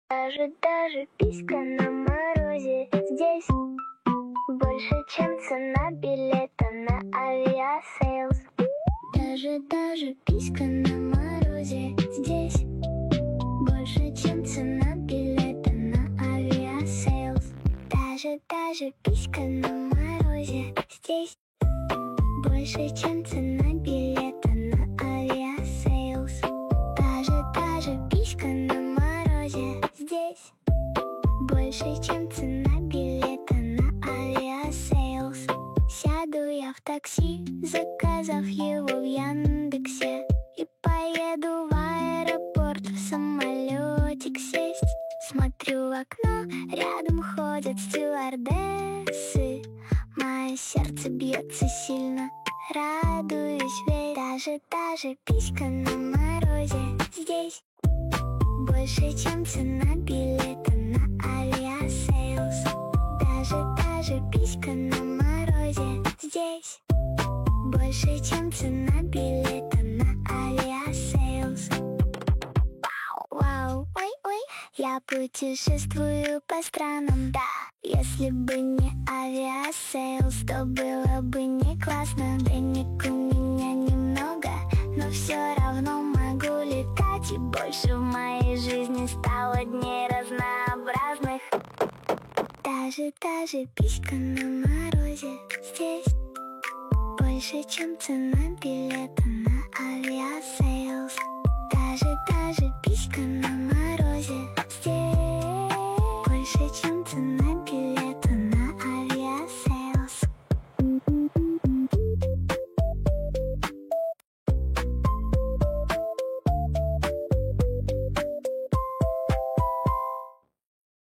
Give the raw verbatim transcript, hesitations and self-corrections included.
Даже, даже писька на морозе здесь больше, чем цена билета на авиасейлс. Даже, даже писька на морозе здесь больше, чем цена билета на авиасейлс. Даже, даже писька на морозе здесь больше, чем цена билета на авиасейлс. Даже, даже писька на морозе здесь больше, чем цена билета на авиасейлс. Сяду я в такси, заказав его в Яндексе, и поеду в аэропорт в самолетик сесть. Смотрю в окно, рядом ходят стюардессы. Мое сердце бьется сильно, радуюсь ведь. Даже, даже писька на морозе здесь больше, чем цена билета на авиасейлс. Даже, даже писька на морозе здесь больше, чем цена билета на авиасейлс. Вау, ой-ой, я путешествую по странам, да. Если бы не авиасейлс, то было бы не классно. Денег у меня немного, но все равно могу летать. И больше в моей жизни стало дней разнообразных. Даже, даже писька на морозе здесь больше, чем цена билета на авиасейлс. Даже, даже писька на морозе